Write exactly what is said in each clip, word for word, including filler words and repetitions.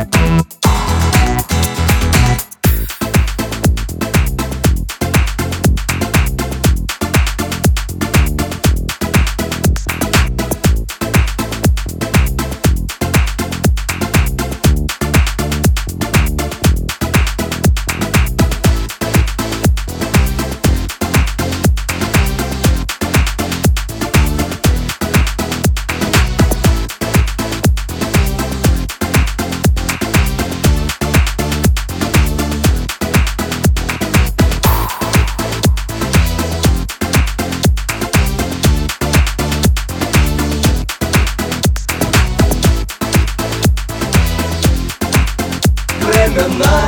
Времена.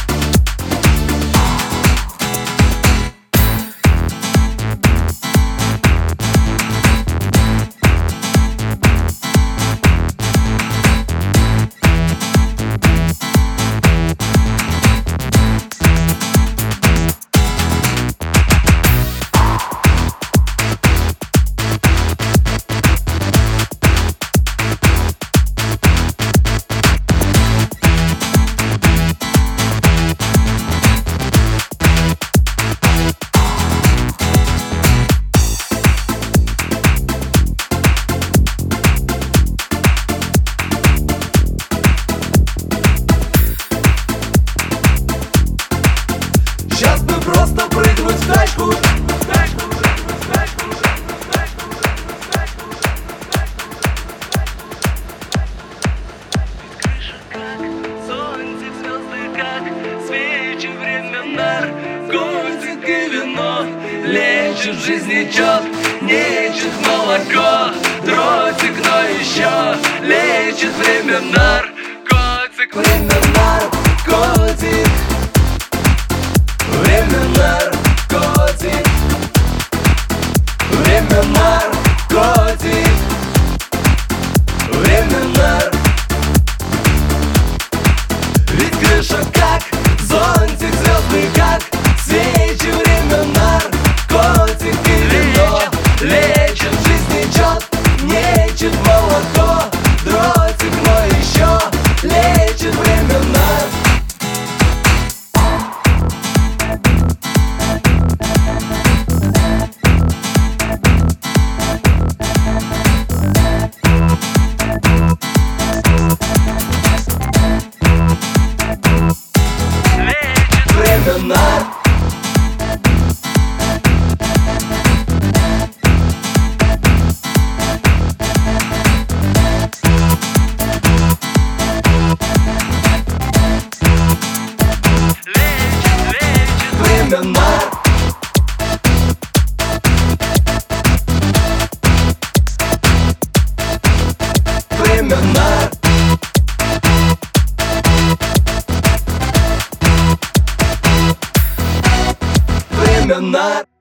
Сейчас бы просто прыгнуть в тачку. Солнце, звезды, как свечи, время наркотик и вино. Лечит жизнь, нечет, нечет молоко. Дротик, но еще лечит время наркотик. Время наркотик. Время наркотик. Время наркотик. Время нар. Ведь крыша как зонтик, звезды как свечи. Время наркотик и вино. Лечит жизнь, нечет, нечет молоко. Дротик, но еще лечит время нар. Время нар. Время нар. Время нар.